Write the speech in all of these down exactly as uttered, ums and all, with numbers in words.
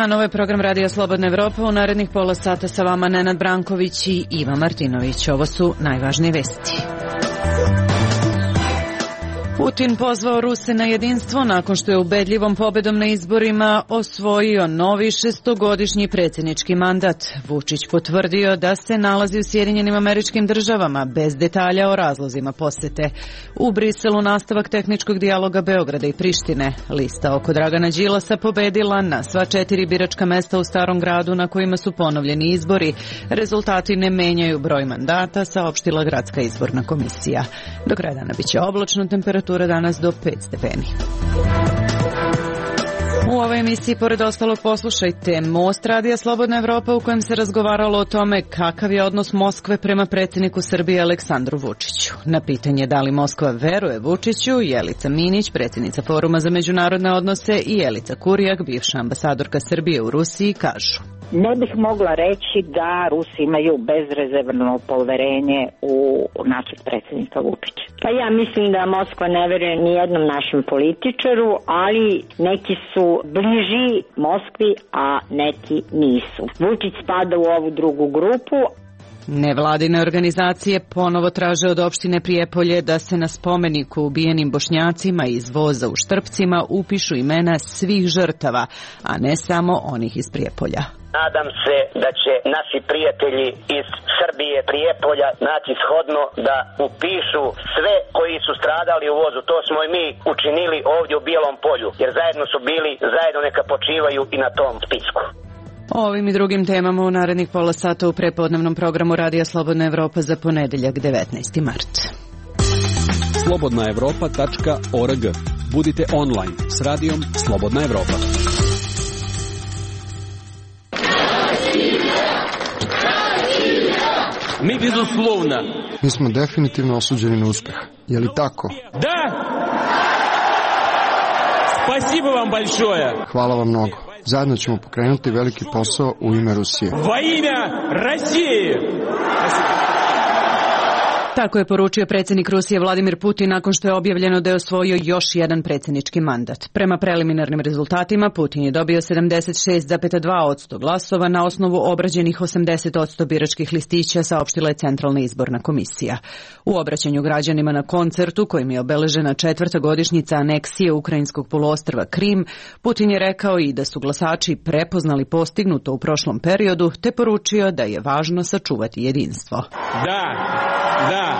dan, ovo je program Radija Slobodna Evropa. U narednih pola sata sa vama Nenad Branković i Iva Martinović. Ovo su najvažnije vesti. Putin pozvao Ruse na jedinstvo nakon što je ubedljivom pobedom na izborima osvojio novi šestogodišnji predsjednički mandat. Vučić potvrdio da se nalazi u Sjedinjenim Američkim Državama bez detalja o razlozima posete. U Briselu nastavak tehničkog dijaloga Beograda i Prištine. Lista oko Dragana Đilasa pobedila na sva četiri biračka mesta u Starom gradu na kojima su ponovljeni izbori. Rezultati ne menjaju broj mandata, saopštila Gradska izborna komisija. Do kraja dana biće oblačno, temperatura danas do pet stepeni. U ovoj emisiji, pored ostalog, poslušajte Most Radija Slobodna Evropa, u kojem se razgovaralo o tome kakav je odnos Moskve prema predsjedniku Srbije Aleksandru Vučiću. Na pitanje da li Moskva veruje Vučiću, Jelica Minić, predsjednica Foruma za međunarodne odnose, i Jelica Kurjak, bivša ambasadorka Srbije u Rusiji, kažu: Ne bih mogla reći da Rusi imaju bezrezervno poverenje u našeg predsjednika Vučića. Pa ja mislim da Moskva ne veruje ni jednom našem političaru, ali neki su bliži Moskvi, a neki nisu. Vučić spada u ovu drugu grupu. Nevladine organizacije ponovo traže od opštine Prijepolje da se na spomeniku ubijenim Bošnjacima iz voza u Štrpcima upišu imena svih žrtava, a ne samo onih iz Prijepolja. Nadam se da će naši prijatelji iz Srbije, Prijepolja, naći shodno da upišu sve koji su stradali u vozu. To smo i mi učinili ovdje u Bijelom polju, jer zajedno su bili, zajedno neka počivaju i na tom spisku. O ovim i drugim temama u narednih pola sata u prepodnevnom programu Radija Slobodna Evropa za ponedeljak devetnaesti mart. slobodna evropa tačka org. Budite online s radijom Slobodna Evropa. Mi bezuslovno. Mi smo definitivno osuđeni na uspeh. Je li tako? Da! Spasibo vam большое. Hvala vam mnogo. Zajedno ćemo pokrenuti veliki posao u ime Rusije. Во имя России! Tako je poručio predsjednik Rusije Vladimir Putin nakon što je objavljeno da je osvojio još jedan predsjednički mandat. Prema preliminarnim rezultatima Putin je dobio sedamdeset šest zarez dva posto glasova na osnovu obrađenih osamdeset posto biračkih listića, saopštila je Centralna izborna komisija. U obraćanju građanima na koncertu kojim je obeležena četvrta godišnjica aneksije ukrajinskog poluostrva Krim, Putin je rekao i da su glasači prepoznali postignuto u prošlom periodu, te poručio da je važno sačuvati jedinstvo. Da, da.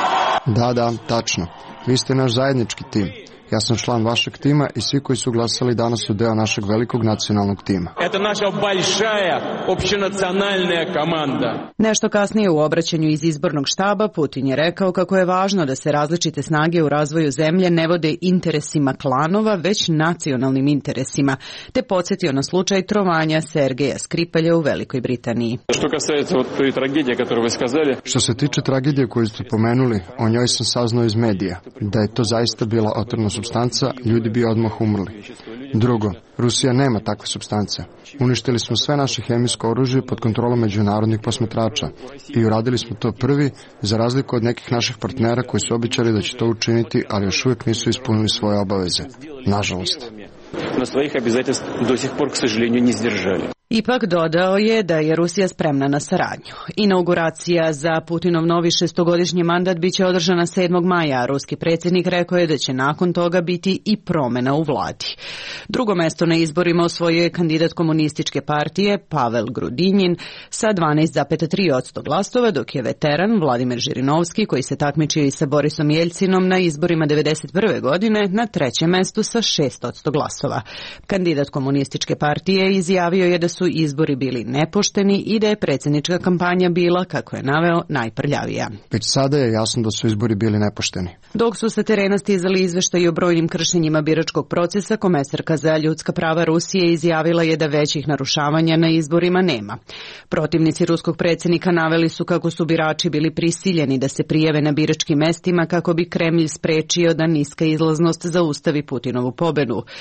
Da, da, tačno. Vi ste naš zajednički tim. Ja sam član vašeg tima i svi koji su glasali danas su deo našeg velikog nacionalnog tima. Это наша большая общенациональная команда. Nešto kasnije u obraćanju iz izbornog štaba Putin je rekao kako je važno da se različite snage u razvoju zemlje ne vode interesima klanova, već nacionalnim interesima, te podsjetio na slučaj trovanja Sergeja Skripalja u Velikoj Britaniji. Što касается вот той трагедии, которую вы сказали. Što se tiče tragedije koju ste pomenuli, o njoj sam saznao iz medija. Da je to zaista bila otrovna supstanca, ljudi bi odmah umrli. Drugo, Rusija nema takve supstance. Uništili smo sve naše hemijsko oružje pod kontrolom međunarodnih posmatrača i uradili smo to prvi, za razliku od nekih naših partnera koji su obećali da će to učiniti, ali još uvijek nisu ispunili svoje obaveze. Nažalost. Но своих обязательств до сих пор, к сожалению, не сдержали. Ipak dodao je da je Rusija spremna na saradnju. Inauguracija za Putinov novi šestogodišnji mandat biće održana sedmog maja, a ruski predsjednik rekao je da će nakon toga biti i promjena u vladi. Drugo mesto na izborima osvojio je kandidat komunističke partije Pavel Grudinjin sa dvanaest zarez tri posto glasova, dok je veteran Vladimir Žirinovski, koji se takmičio i sa Borisom Jeljcinom na izborima devedeset prve godine, na trećem mestu sa šest posto glasova. Kandidat komunističke partije izjavio je da su izbori bili nepošteni i da je predsjednička kampanja bila, kako je naveo, najprljavija. Već sada je jasno da su izbori bili nepošteni. Dok su sa terena stizali izveštaji o brojnim kršenjima biračkog procesa, komesarka za ljudska prava Rusije izjavila je da većih narušavanja na izborima nema. Protivnici ruskog predsjednika naveli su kako su birači bili prisiljeni da se prijave na biračkim mestima kako bi Kremlj sprečio da niska izlaznost zaustavi Putinovu pobedu. Iz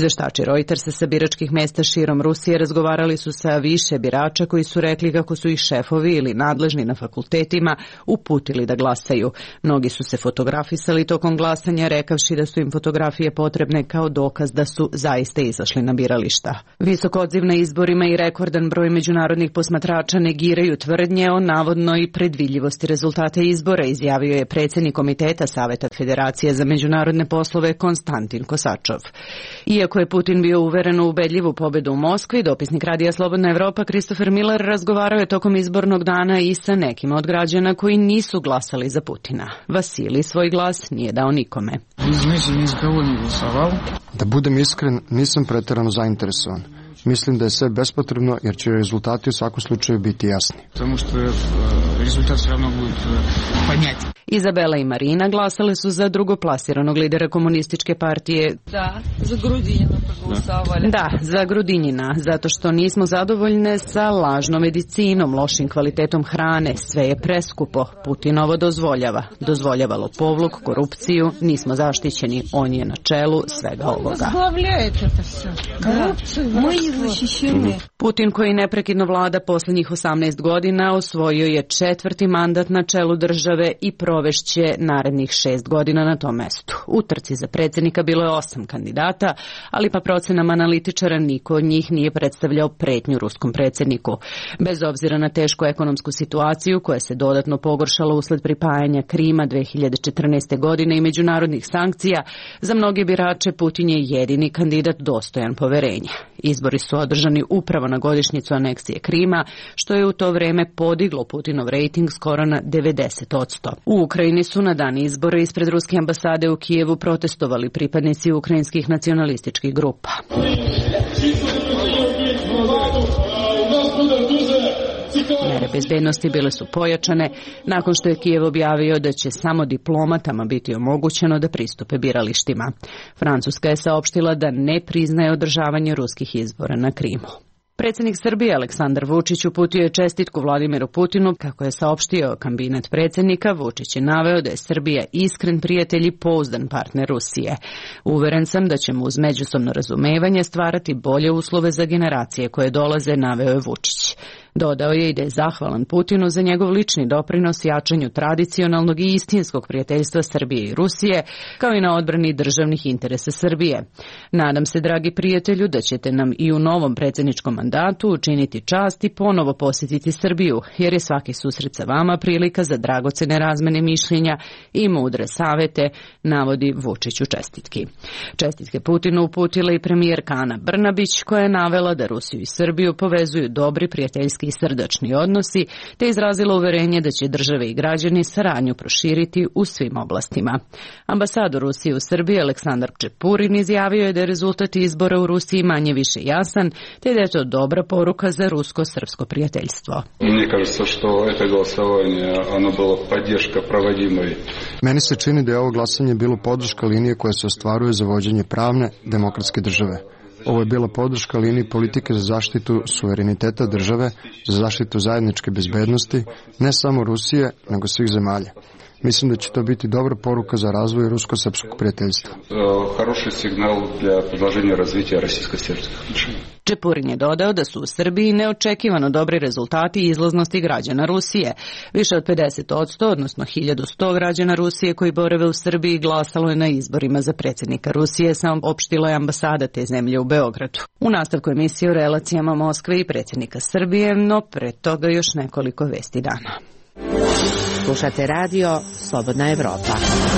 Izveštači Reutersa sa biračkih mesta širom Rusije razgovarali su sa više birača koji su rekli kako su ih šefovi ili nadležni na fakultetima uputili da glasaju. Mnogi su se fotografisali tokom glasanja, rekavši da su im fotografije potrebne kao dokaz da su zaista izašli na birališta. Visok odziv na izborima i rekordan broj međunarodnih posmatrača negiraju tvrdnje o navodnoj predvidljivosti rezultata izbora, izjavio je predsjednik Komiteta Saveta Federacije za međunarodne poslove Konstantin Kosačov. Iako je Putin bio uveren u ubedljivu pobedu u Moskvi, dopisnik Radija Slobodna Evropa Christopher Miller razgovarao je tokom izbornog dana i sa nekima od građana koji nisu glasali za Putina. Vasili svoj glas nije dao nikome. Da budem iskren, nisam pretjerano zainteresovan. Mislim da je sve bespotrebno jer će rezultati u svakom slučaju biti jasni. Izabela i Marina glasale su za drugoplasiranog lidera komunističke partije. Da, za Grudinjina poglasavali. Da, za Grudinjina, zato što nismo zadovoljne sa lažnom medicinom, lošim kvalitetom hrane, sve je preskupo. Putin ovo dozvoljava. Dozvoljava lopovluk, korupciju, nismo zaštićeni, on je na čelu svega ovoga. Putin, koji neprekidno vlada posljednjih osamnaest godina, osvojio je četvrti mandat na čelu države i provešće narednih šest godina na tom mestu. U trci za predsjednika bilo je osam kandidata, ali pa procenama analitičara niko od njih nije predstavljao pretnju ruskom predsjedniku. Bez obzira na tešku ekonomsku situaciju koja se dodatno pogoršala usled pripajanja Krima dve hiljade četrnaeste. godine i međunarodnih sankcija, za mnoge birače Putin je jedini kandidat dostojan poverenja. Izbori su održani upravo na godišnjicu aneksije Krima, što je u to vreme podiglo Putinov rejting skoro na devedeset posto. U Ukrajini su na dan izbora ispred ruske ambasade u Kijevu protestovali pripadnici ukrajinskih nacionalističkih grupa. Mere bezbednosti bile su pojačane nakon što je Kijev objavio da će samo diplomatama biti omogućeno da pristupe biralištima. Francuska je saopštila da ne priznaje održavanje ruskih izbora na Krimu. Predsjednik Srbije Aleksandar Vučić uputio je čestitku Vladimiru Putinu. Kako je saopštio kabinet predsjednika, Vučić je naveo da je Srbija iskren prijatelj i pouzdan partner Rusije. Uveren sam da ćemo uz međusobno razumevanje stvarati bolje uslove za generacije koje dolaze, naveo je Vučić. Dodao je i da je zahvalan Putinu za njegov lični doprinos jačanju tradicionalnog i istinskog prijateljstva Srbije i Rusije, kao i na odbrani državnih interesa Srbije. Nadam se, dragi prijatelju, da ćete nam i u novom predsjedničkom mandatu učiniti čast i ponovo posjetiti Srbiju, jer je svaki susret sa vama prilika za dragocene razmene mišljenja i mudre savete, navodi Vučić u čestitki. Čestitke Putinu uputila i premijerka Ana Brnabić, koja je navela da Rusiju i Srbiju povezuju dobri prijateljski i srdačni odnosi, te izrazila uverenje da će države i građani saradnju proširiti u svim oblastima. Ambasador Rusije u Srbiji Aleksandar Čepurin izjavio je da je rezultat izbora u Rusiji manje više jasan, te da je to dobra poruka za rusko-srpsko prijateljstvo. Meni kažется, što ovo glasovanje, ono bilo podrška provodimoj. Meni se čini da je ovo glasanje bilo podrška linije koja se ostvaruje za vođenje pravne, demokratske države. Ovo je bila podrška liniji politike za zaštitu suvereniteta države, za zaštitu zajedničke bezbednosti, ne samo Rusije, nego svih zemalja. Mislim da će to biti dobra poruka za razvoj rusko-srpskog prijateljstva. Хороший signal для продолжения развития российско-сербских отношений. Čepurin je dodao da su u Srbiji neočekivano dobri rezultati i izlaznosti građana Rusije. Više od pedeset posto, odnosno hiljadu sto građana Rusije koji borave u Srbiji glasalo je na izborima za predsjednika Rusije, saopštila je ambasada te zemlje u Beogradu. U nastavku emisije o relacijama Moskve i predsjednika Srbije, no pre toga još nekoliko vesti dana. Slušate radio Slobodna Evropa.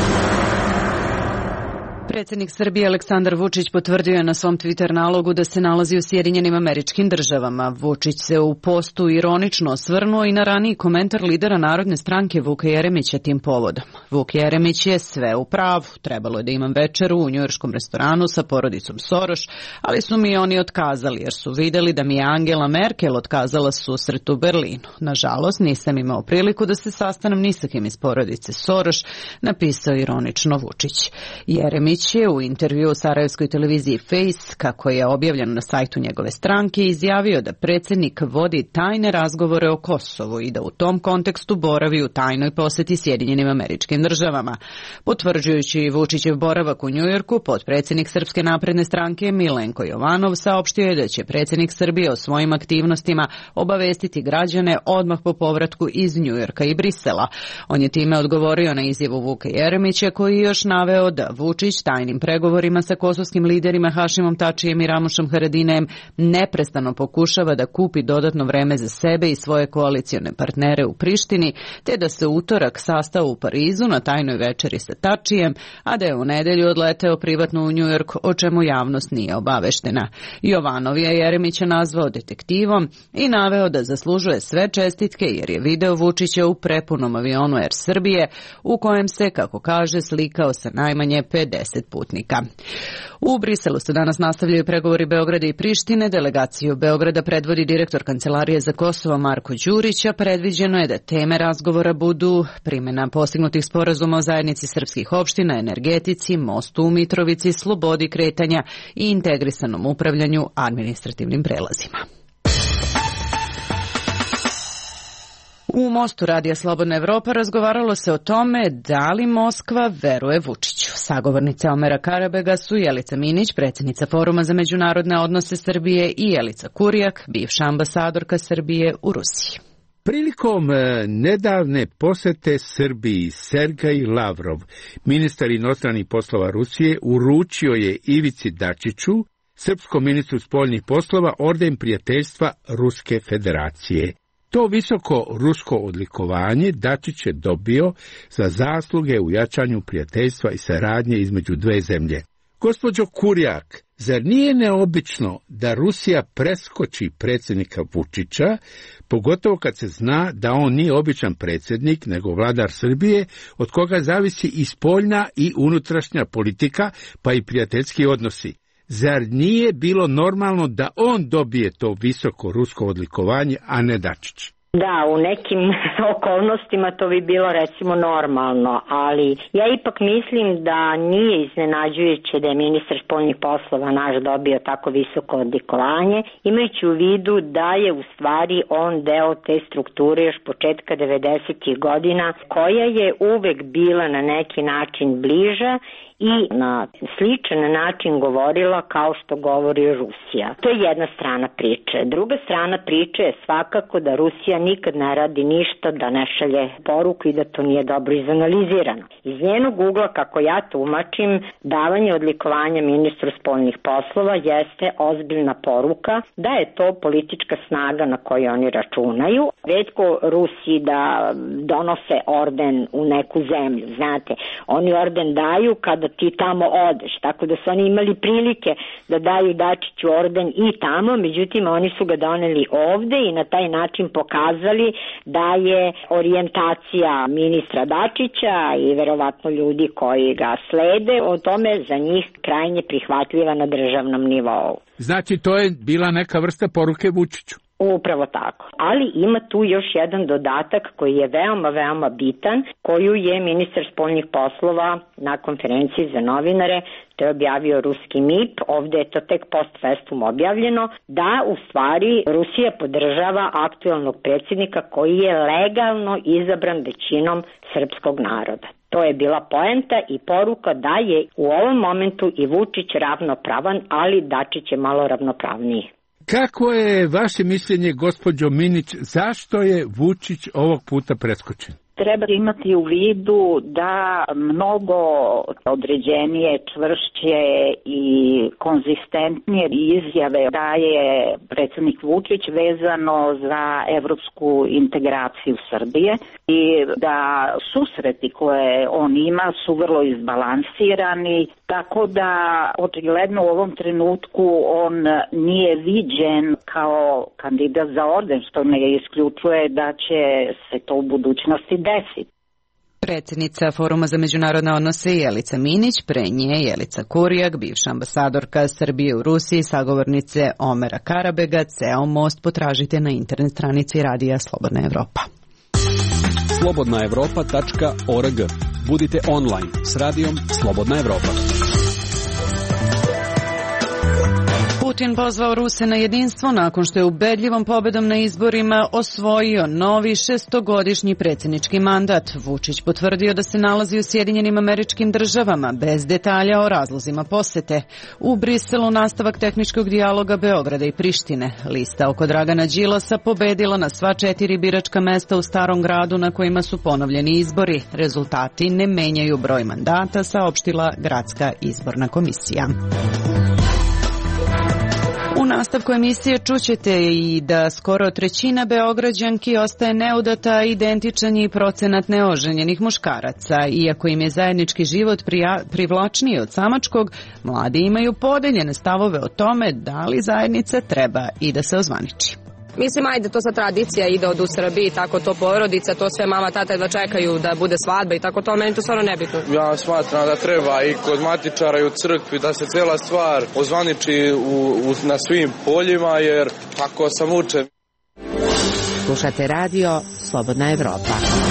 Predsjednik Srbije Aleksandar Vučić potvrdio je na svom Twitter nalogu da se nalazi u Sjedinjenim Američkim Državama. Vučić se u postu ironično osvrnuo i na raniji komentar lidera Narodne stranke Vuka Jeremića tim povodom. Vuk Jeremić je sve u pravu. Trebalo je da imam večeru u njujorškom restoranu sa porodicom Soroš, ali su mi oni otkazali jer su vidjeli da mi je Angela Merkel otkazala susret u Berlinu. Nažalost, nisam imao priliku da se sastanem ni sa kim iz porodice Soroš, napisao ironično Vučić. Jeremić Jeremić je u intervju u sarajevskoj televiziji Face, kako je objavljeno na sajtu njegove stranke, izjavio da predsjednik vodi tajne razgovore o Kosovu i da u tom kontekstu boravi u tajnoj posjeti Sjedinjenim Američkim Državama. Potvrđujući Vučićev boravak u Njujorku, potpredsjednik Srpske napredne stranke Milenko Jovanov saopštio je da će predsjednik Srbije o svojim aktivnostima obavestiti građane odmah po povratku iz Njujorka i Brisela. On je time odgovorio na izjavu Vuka Jeremića, koji je još naveo da Vučić tajnim pregovorima sa kosovskim liderima Hašimom Tačijem i Ramušem Haradinajem neprestano pokušava da kupi dodatno vreme za sebe i svoje koalicione partnere u Prištini, te da se utorak sastao u Parizu na tajnoj večeri sa Tačijem, a da je u nedelju odleteo privatno u Njujork, o čemu javnost nije obaveštena. Jovanov je Jeremića nazvao detektivom i naveo da zaslužuje sve čestitke jer je video Vučića u prepunom avionu Air Srbije, u kojem se, kako kaže, slikao sa najmanje pedeset putnika. U Briselu se danas nastavljaju pregovori Beograda i Prištine. Delegaciju Beograda predvodi direktor Kancelarije za Kosovo Marko Đurić, a predviđeno je da teme razgovora budu primjena postignutih sporazuma o zajednici srpskih opština, energetici, mostu u Mitrovici, slobodi kretanja i integrisanom upravljanju administrativnim prelazima. U Mostu Radija Slobodna Evropa razgovaralo se o tome da li Moskva veruje Vučiću. Sagovornice Omera Karabega su Jelica Minić, predsjednica Foruma za međunarodne odnose Srbije, i Jelica Kurjak, bivša ambasadorka Srbije u Rusiji. Prilikom nedavne posete Srbiji, Sergej Lavrov, ministar inostranih poslova Rusije, uručio je Ivici Dačiću, srpskom ministru spoljnih poslova, orden prijateljstva Ruske federacije. To visoko rusko odlikovanje Dačić je dobio za zasluge u jačanju prijateljstva i saradnje između dve zemlje. Gospođo Kurjak, zar nije neobično da Rusija preskoči predsjednika Vučića, pogotovo kad se zna da on nije običan predsjednik, nego vladar Srbije, od koga zavisi i spoljna i unutrašnja politika, pa i prijateljski odnosi? Zar nije bilo normalno da on dobije to visoko rusko odlikovanje, a ne Dačić? Da, u nekim okolnostima to bi bilo recimo normalno, ali ja ipak mislim da nije iznenađujuće da je ministar spoljnih poslova naš dobio tako visoko odlikovanje, imajući u vidu da je u stvari on deo te strukture još početka devedesetih godina, koja je uvek bila na neki način bliža i na sličan način govorila kao što govori Rusija. To je jedna strana priče. Druga strana priče je svakako da Rusija nikad ne radi ništa da ne šalje poruku i da to nije dobro izanalizirano. Iz njenog ugla, kako ja tumačim, davanje odlikovanja ministru spoljnih poslova jeste ozbiljna poruka da je to politička snaga na koju oni računaju. Retko Rusiji da donose orden u neku zemlju, znate, oni orden daju kada ti tamo odeš, tako da su oni imali prilike da daju Dačiću orden i tamo, međutim oni su ga doneli ovde i na taj način pokazali da je orijentacija ministra Dačića i verovatno ljudi koji ga slede o tome za njih krajnje prihvatljiva na državnom nivou. Znači to je bila neka vrsta poruke Vučiću? Upravo tako. Ali ima tu još jedan dodatak koji je veoma, veoma bitan, koju je ministar spoljnih poslova na konferenciji za novinare, to je objavio ruski M I P, ovde je to tek post festum objavljeno, da u stvari Rusija podržava aktuelnog predsjednika koji je legalno izabran većinom srpskog naroda. To je bila poenta i poruka da je u ovom momentu i Vučić ravnopravan, ali Dačić je malo ravnopravniji. Kako je vaše mišljenje, gospođo Minić, zašto je Vučić ovog puta preskočen? Treba imati u vidu da mnogo određenije, čvršće i konzistentnije izjave daje predsjednik Vučić vezano za evropsku integraciju Srbije i da susreti koje on ima su vrlo izbalansirani, tako da očigledno u ovom trenutku on nije viđen kao kandidat za orden, što ne isključuje da će se to u budućnosti desiti. Predsjednica Foruma za međunarodne odnose Jelica Minić, pre nje Jelica Kurjak, bivša ambasadorka Srbije u Rusiji, sagovornice Omera Karabega. Ceo most potražite na internet stranici Radija Slobodna Evropa. slobodna evropa tačka org. Budite online s Radijom Slobodna Evropa. Putin pozvao Ruse na jedinstvo nakon što je ubedljivom pobedom na izborima osvojio novi šestogodišnji predsjednički mandat. Vučić potvrdio da se nalazi u Sjedinjenim Američkim Državama bez detalja o razlozima posete. U Briselu nastavak tehničkog dijaloga Beograda i Prištine. Lista oko Dragana Đilasa pobedila na sva četiri biračka mesta u Starom gradu na kojima su ponovljeni izbori. Rezultati ne menjaju broj mandata, saopštila Gradska izborna komisija. U nastavku emisije čućete i da skoro trećina Beograđanki ostaje neudata, identičan je i procenat neoženjenih muškaraca. Iako im je zajednički život privlačniji od samačkog, mladi imaju podeljene stavove o tome da li zajednica treba i da se ozvaniči. Mislim, ajde, to sa tradicija ide od u Srbiji, tako to porodica, to sve mama, tata jedva čekaju da bude svadba i tako to, meni to stvarno nebitno. Ja smatram da treba i kod matičara i u crkvi da se cela stvar ozvaniči u, u, na svim poljima, jer tako sam učen. Slušate radio Slobodna Evropa.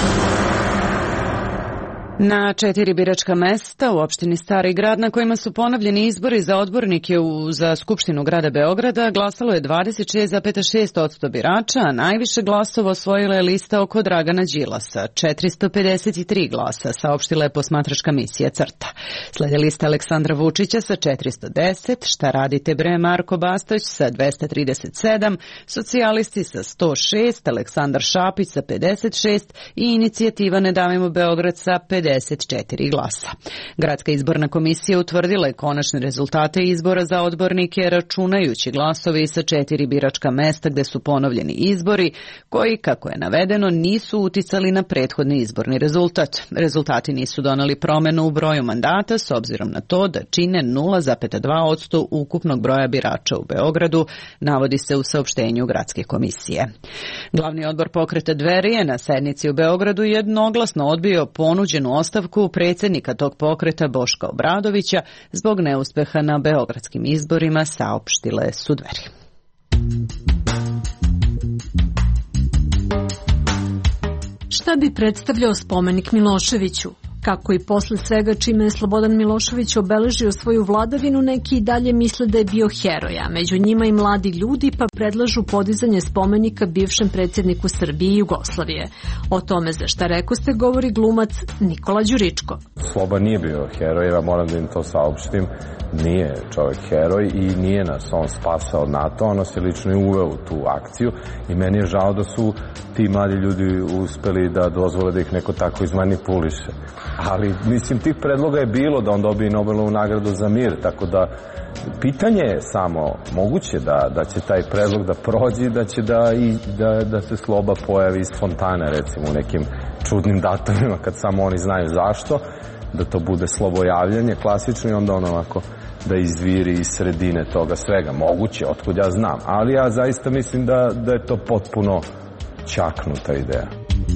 Na četiri biračka mesta u opštini Stari grad na kojima su ponovljeni izbori za odbornike u, za Skupštinu grada Beograda glasalo je dvadeset šest zarez šest posto birača, a najviše glasova osvojila je lista oko Dragana Đilasa, četiristo pedeset tri glasa, saopštila je posmatračka misija CRTA. Slede lista Aleksandra Vučića sa četiristo deset, Šta radite bre Marko Bastać sa dvesta trideset sedam, Socijalisti sa sto šest, Aleksandar Šapić sa pedeset šest i Inicijativa Ne davimo Beograd sa pedeset četiri glasa. Gradska izborna komisija utvrdila je konačne rezultate izbora za odbornike računajući glasovi sa četiri biračka mesta gde su ponovljeni izbori koji, kako je navedeno, nisu uticali na prethodni izborni rezultat. Rezultati nisu doneli promenu u broju mandata s obzirom na to da čine nula zarez dva posto ukupnog broja birača u Beogradu, navodi se u saopštenju Gradske komisije. Glavni odbor pokreta Dveri je na sednici u Beogradu jednoglasno odbio ponuđenu ostavku predsjednika tog pokreta Boška Obradovića zbog neuspeha na beogradskim izborima, saopštile su Dveri. Šta bi predstavljao spomenik Miloševiću? Kako i posle svega čime je Slobodan Milošević obeležio svoju vladavinu, neki i dalje misle da je bio heroj, a među njima i mladi ljudi, pa predlažu podizanje spomenika bivšem predsjedniku Srbije i Jugoslavije. O tome za Šta rekoste govori glumac Nikola Đuričko. Sloba nije bio heroj, ja moram da im to saopštim. Nije čovjek heroj i nije nas on spasao od NATO, ono se lično i uveo u tu akciju i meni je žao da su ti mladi ljudi uspeli da dozvole da ih neko tako izmanipuliše. Ali, mislim, tih predloga je bilo da on dobije Nobelovu nagradu za mir, tako da pitanje je samo moguće da, da će taj predlog da prođe, da će da, i, da, da se Sloba pojavi iz fontane, recimo, u nekim čudnim datumima, kad samo oni znaju zašto, da to bude slobojavljanje klasično i onda ono ovako da izviri iz sredine toga svega. Moguće, otkud ja znam, ali ja zaista mislim da, da je to potpuno čaknuta ideja.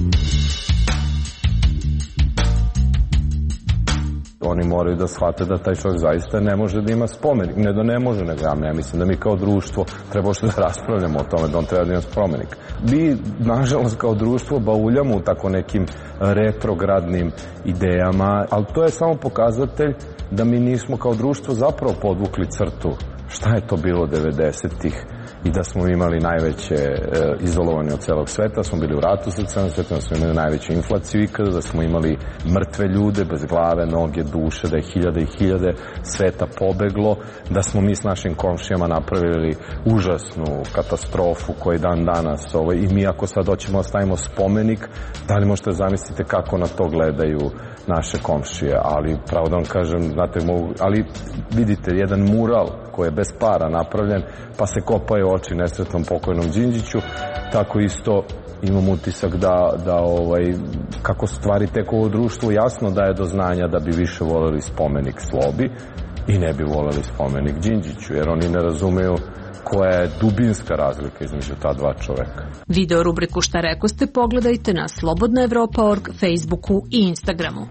Oni moraju da shvate da taj čovjek zaista ne može da ima spomenik. Ne da ne može, nego ja mislim da mi kao društvo treba što da raspravljamo o tome da on treba da ima spomenik. Mi, nažalost, kao društvo bauljamo u tako nekim retrogradnim idejama, ali to je samo pokazatelj da mi nismo kao društvo zapravo podvukli crtu. Šta je to bilo devedesetih i da smo imali najveće e, izolovanje od celog sveta, smo bili u ratu sa celog sveta, da smo imali najveću inflaciju ikada, da smo imali mrtve ljude bez glave, noge, duše, da je hiljade i hiljade sveta pobeglo, da smo mi s našim komšijama napravili užasnu katastrofu koji dan danas ovaj, i mi ako sad hoćemo da stavimo spomenik, da li možete zamisliti kako na to gledaju naše komšije, ali pravo da vam kažem, znate, mogu, ali vidite, jedan mural koji je bez para napravljen, pa se kopaju oči nesretnom pokojnom Đinđiću, tako isto imam utisak da, da ovaj, kako stvari tek ovo društvo jasno daje do znanja da bi više voleli spomenik Slobi i ne bi voleli spomenik Đinđiću, jer oni ne razumeju koja je dubinska razlika između ta dva čoveka. Video rubriku Šta rekoste pogledajte na slobodna evropa tačka org, Facebooku i Instagramu.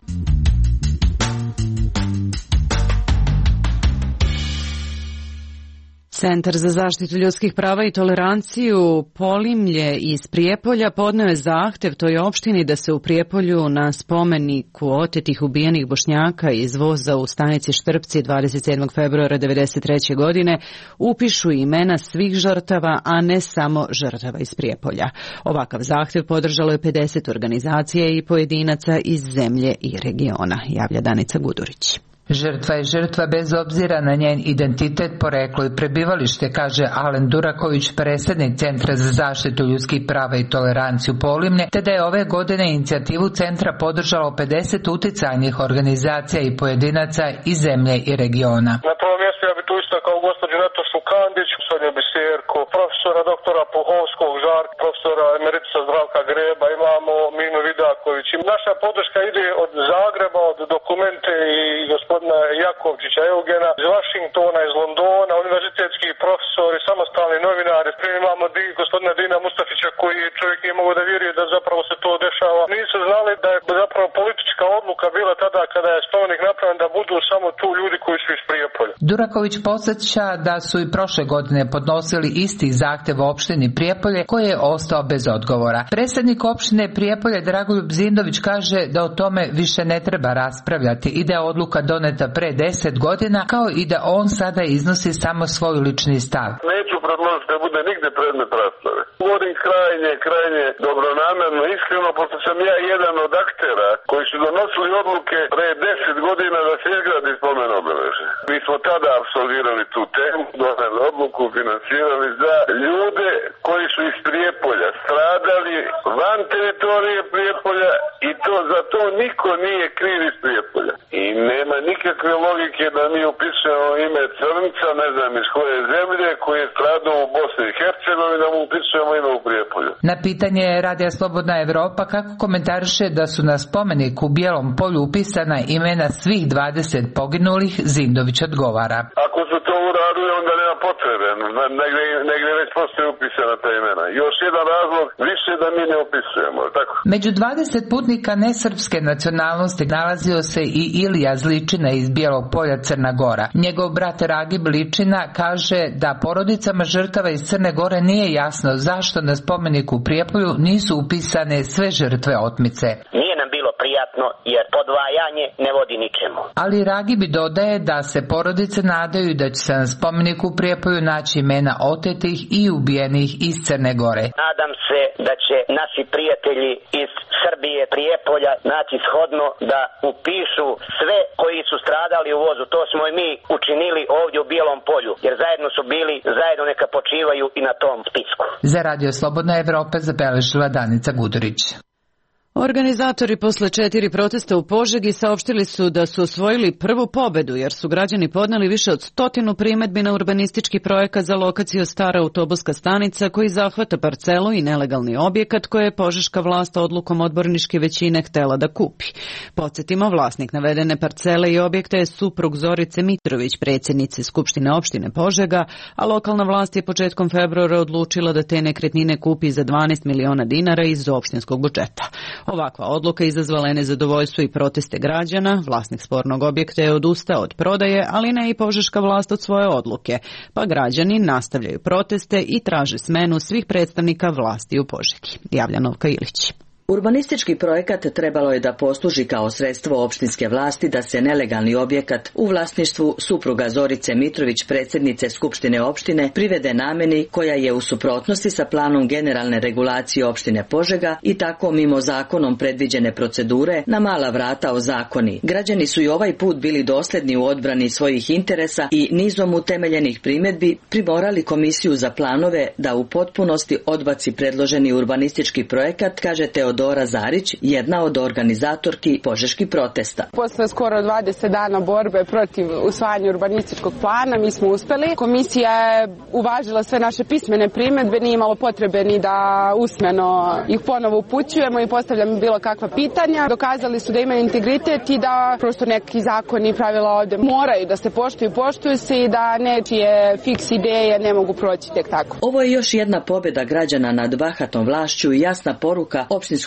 Centar za zaštitu ljudskih prava i toleranciju Polimlje iz Prijepolja podneo je zahtev toj opštini da se u Prijepolju na spomeniku otetih ubijenih Bošnjaka iz voza u stanici Štrpci dvadeset sedmog februara devedeset treće godine upišu imena svih žrtava, a ne samo žrtava iz Prijepolja. Ovakav zahtev podržalo je pedeset organizacija i pojedinaca iz zemlje i regiona, javlja Danica Gudurić. Žrtva je žrtva bez obzira na njen identitet, poreklo i prebivalište, kaže Alen Duraković, predsjednik Centra za zaštitu ljudskih prava i toleranciju Polimlje, te da je ove godine inicijativu centra podržalo pedeset uticajnih organizacija i pojedinaca iz zemlje i regiona. Na prvom mjestu ja bi tu istakao gospođu Natašu Kandić, Sonju Biserko, profesora doktora Puhovskog Žarka, profesora emeritusa Zdravka Greba, imamo Minu Vidaković. Naša podrška ide od Zagreba, od Dokumente i gospodina Jakovčića Eugena, iz Vašingtona, iz Londona, univerzitetski profesori, samostalni novinari. Prije imamo di, gospodina Dina Mustafića koji čovjek nije mogao da vjeruje da zapravo se to dešava. Nisu znali da je zapravo politička odluka bila tada kada je spomenik napravljen da budu samo tu ljudi koji su iz Prijepolja. Duraković podsjeća da su i prošle godine podnosili isti zahtev u opštini Prijepolje koji je ostao bez odgovora. Predsjednik opštine Prijepolje Dragoljub Zindović kaže da o tome više ne treba raspravljati i da je odluka doneta pre deset godina, kao i da on sada iznosi samo svoj lični stav. Neću predložiti da bude nigde predmet rasprave. Govorim krajnje, krajnje dobronamerno, iskreno, pošto sam ja jedan od aktera koji su donosili odluke pre deset godina da se izgradi spomen obeležje. Mi smo tada apsolvirali tu temu, doneli odluku, finansirali za ljude koji su iz Prijepolja stradali van teritorije Prijepolja i to za to niko nije kriv iz Prijepolja. I nema nikakve logike da mi upisujemo ime Crnca, ne znam iz koje zemlje, koji je stradao u Bosni i Hercegovini, da mu upisujemo ime u Prijepolju. Na pitanje Radija Slobodna Evropa kako komentariše da su na spomeniku u Bijelom polju upisana imena svih dvadeset poginulih, Zindović odgovara. Ako su to uradili, onda nema potrebe. Negdje, negdje već postoje upisana ta imena. Još jedan razlog više da mi ne upisujemo, tako? Među dvadeset putnika nesrpske nacionalnosti nalazio se i Ilija Zličina iz Bijelog polja, Crna Gora. Njegov brat Ragib Ličina kaže da porodicama žrtava iz Crne Gore nije jasno zašto na spomeniku u Prijepolju nisu upisane sve žrtve otmice. Nije nam bilo prijatno jer podvajanje ne vodi ničemu. Ali Ragibi dodaje da se porodice nadaju da će se na spomeniku u Prijepolju naći imena otetih i ubijenih iz Crne Gore. Nadam se da će naši prijatelji iz Srbije, Prijepolja naći shodno da upišu sve koji su stradali u vozu. To smo i mi učinili ovdje u Bijelom polju, jer zajedno su bili, zajedno neka počivaju i na tom spisku. Za Radio Slobodna Evropa zabeležila Danica Gudurić. Organizatori posle četiri protesta u Požegi saopštili su da su osvojili prvu pobedu jer su građani podneli više od stotinu primedbi na urbanistički projekat za lokaciju stara autobuska stanica koji zahvata parcelu i nelegalni objekat koje je požeška vlast odlukom odborničke većine htela da kupi. Podsjetimo, vlasnik navedene parcele i objekta je suprug Zorice Mitrović, predsjednice Skupštine opštine Požega, a lokalna vlast je početkom februara odlučila da te nekretnine kupi za dvanaest miliona dinara iz opštinskog budžeta. Ovakva odluka izazvala je nezadovoljstvo i proteste građana. Vlasnik spornog objekta je odustao od prodaje, ali ne i požeška vlast od svoje odluke, pa građani nastavljaju proteste i traže smenu svih predstavnika vlasti u Požegi. Javlja Novka Ilić. Urbanistički projekat trebalo je da posluži kao sredstvo opštinske vlasti da se nelegalni objekat u vlasništvu supruga Zorice Mitrović, predsjednice Skupštine opštine, privede nameni koja je u suprotnosti sa planom generalne regulacije opštine Požega i tako mimo zakonom predviđene procedure na mala vrata ozakoni. Građani su i ovaj put bili dosljedni u odbrani svojih interesa i nizom utemeljenih primjedbi primorali Komisiju za planove da u potpunosti odbaci predloženi urbanistički projekat, kaže Teodora Dora Zarić, jedna od organizatorki požeških protesta. Posle skoro dvadeset dana borbe protiv usvajanja urbanističkog plana mi smo uspeli. Komisija je uvažila sve naše pismene primjedbe, nije imalo potrebe ni da usmeno ih ponovo upućujemo i postavljamo bilo kakva pitanja. Dokazali su da imaju integritet i da prosto neki zakoni i pravila ovde moraju da se poštuju, poštuju se i da nečije fiks ideje ne mogu proći tek tako. Ovo je još jedna pobjeda građana nad bahatom vlašću i jasna poruka opštinskog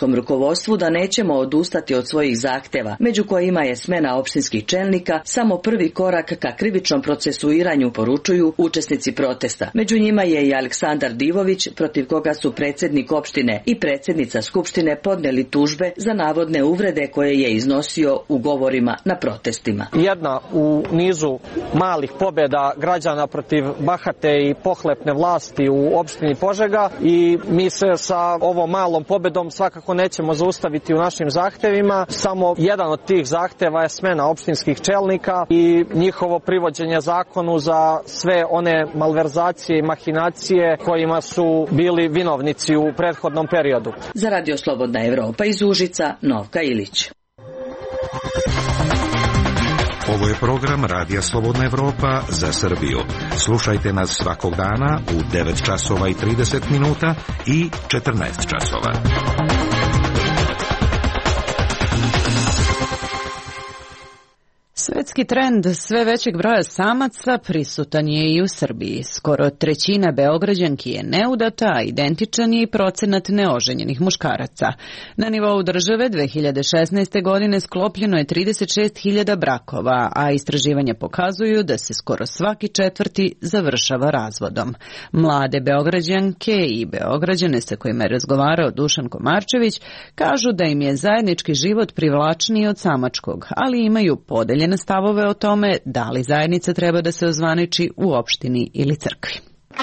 opštinskom rukovodstvu da nećemo odustati od svojih zahteva, među kojima je smena opštinskih čelnika samo prvi korak ka krivičnom procesuiranju, poručuju učesnici protesta. Među njima je i Aleksandar Divović, protiv koga su predsjednik opštine i predsjednica skupštine podneli tužbe za navodne uvrede koje je iznosio u govorima na protestima. Jedna u nizu malih pobjeda građana protiv bahate i pohlepne vlasti u opštini Požega i mi se sa ovom malom pobjedom svakako nećemo zaustaviti u našim zahtevima. Samo jedan od tih zahteva je smena opštinskih čelnika i njihovo privođenje zakonu za sve one malverzacije i mahinacije kojima su bili vinovnici u prethodnom periodu. Za Radio Slobodna Evropa iz Užica, Novka Ilić. Ovo je program Radija Slobodna Evropa za Srbiju. Slušajte nas svakog dana u devet časova i trideset minuta i četrnaest časova. Svetski trend sve većeg broja samaca prisutan je i u Srbiji. Skoro trećina Beograđanki je neudata, a identičan je i procenat neoženjenih muškaraca. Na nivou države dve hiljade šesnaeste. godine sklopljeno je trideset šest hiljada brakova, a istraživanja pokazuju da se skoro svaki četvrti završava razvodom. Mlade Beograđanke i Beograđane sa kojima je razgovarao Dušan Komarčević kažu da im je zajednički život privlačniji od samačkog, ali imaju podeljene stavove o tome da li zajednica treba da se ozvaniči u opštini ili crkvi.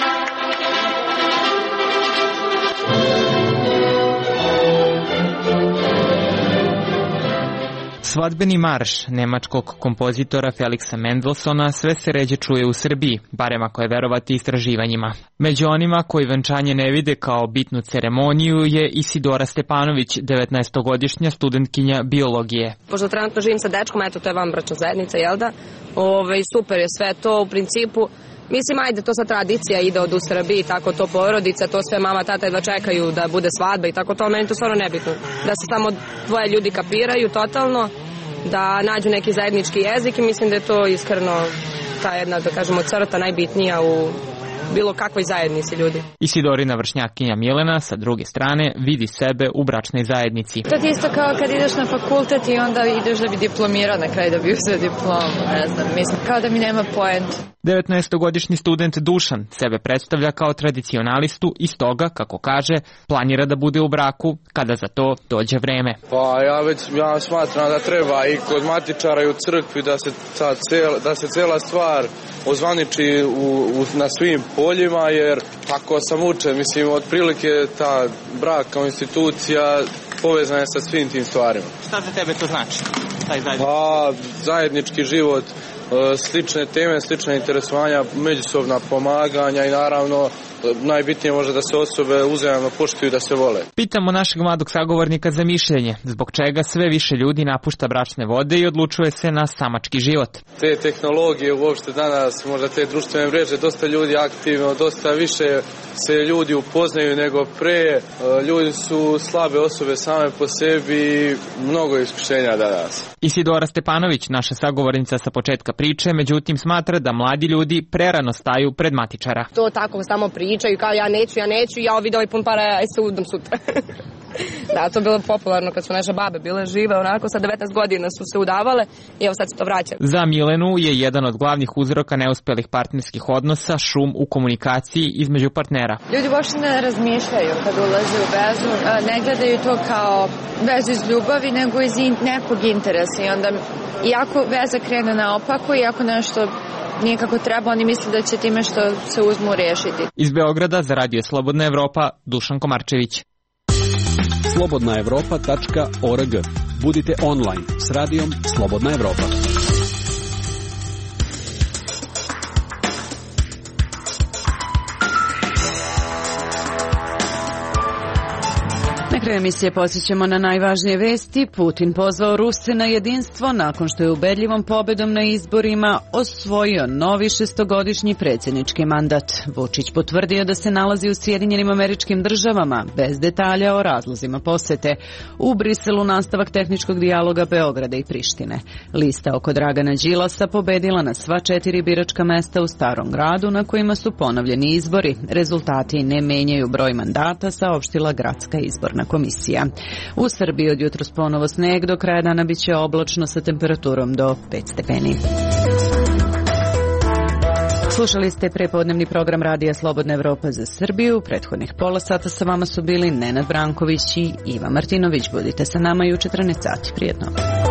Svadbeni marš nemačkog kompozitora Felixa Mendelssohna sve se ređe čuje u Srbiji, barem ako je verovati istraživanjima. Među onima koji venčanje ne vide kao bitnu ceremoniju je Isidora Stepanović, devetnaestogodišnja studentkinja biologije. Pošto trenutno živim sa dečkom, eto to je vanbračna zajednica, jel da? Ove, super je sve to u principu. Mislim, ajde, to sad tradicija ide od u Srbiji, tako to porodica, to sve mama, tata jedva čekaju da bude svadba i tako to, meni to stvarno nebitno. Da se samo dvoje ljudi kapiraju totalno, da nađu neki zajednički jezik i mislim da je to iskreno ta jedna, da kažemo, crta najbitnija u bilo kakvoj zajednici ljudi. Isidorina vršnjakinja Milena, sa druge strane, vidi sebe u bračnoj zajednici. To ti isto kao kad ideš na fakultet i onda ideš da bi diplomirao na kraju da bi uzeo diplomu, ne znam, mislim, kao da mi nema poentu. devetnaestogodišnji student Dušan sebe predstavlja kao tradicionalistu i stoga, kako kaže, planira da bude u braku kada za to dođe vreme. Pa ja već ja smatram da treba i kod matičara i u crkvi da se, ta cel, da se cela stvar ozvaniči u, u, na svim poljima, jer tako sam učen, mislim, otprilike ta brak kao institucija povezana je sa svim tim stvarima. Šta za tebe to znači? Taj zajednički? Pa, zajednički život, slične teme, slične interesovanja, međusobna pomaganja i naravno najbitnije može da se osobe uzajamno poštuju, da se vole. Pitamo našeg mladog sagovornika za mišljenje, zbog čega sve više ljudi napušta bračne vode i odlučuje se na samački život. Te tehnologije uopšte danas, možda te društvene mreže, dosta ljudi aktivno, dosta više se ljudi upoznaju nego pre, ljudi su slabe osobe same po sebi, mnogo iskušenja danas. Isidora Stepanović, naša sagovornica sa početka priče, međutim smatra da mladi ljudi prerano staju pred matičara. To tako samo pričaju kao ja neću, ja neću, ja ovdje ovaj pun para, ja se udam sutra. Da, to je bilo popularno kad su naše babe bile žive, onako sa devetnaest godina su se udavale i evo sad se to vraća. Za Milenu je jedan od glavnih uzroka neuspelih partnerskih odnosa šum u komunikaciji između partnera. Ljudi uopšte ne razmišljaju kad ulaze u vezu, ne gledaju to kao vezu iz ljubavi, nego iz nekog interesa i onda iako veza krene naopako, iako nešto nije kako treba, oni misle da će time što se uzmu rešiti. Iz Beograda za Radio Slobodna Evropa, Dušan Komarčević. slobodna evropa tačka org. Budite online s radijom Slobodna Evropa. Na kraju emisije posjećamo na najvažnije vesti. Putin pozvao Ruse na jedinstvo nakon što je ubedljivom pobedom na izborima osvojio novi šestogodišnji predsjednički mandat. Vučić potvrdio da se nalazi u Sjedinjenim Američkim Državama, bez detalja o razlozima posete. U Briselu nastavak tehničkog dijaloga Beograda i Prištine. Lista oko Dragana Đilasa pobedila na sva četiri biračka mesta u Starom gradu na kojima su ponovljeni izbori. Rezultati ne menjaju broj mandata, saopštila Gradska izborna komisija. U Srbiji od jutros ponovo sneg, do kraja dana biće oblačno sa temperaturom do pet stepeni. Slušali ste prepodnevni program Radija Slobodna Evropa za Srbiju. Prethodnih pola sata sa vama su bili Nenad Branković i Iva Martinović. Budite sa nama i u četrnaest sati. Prijetno.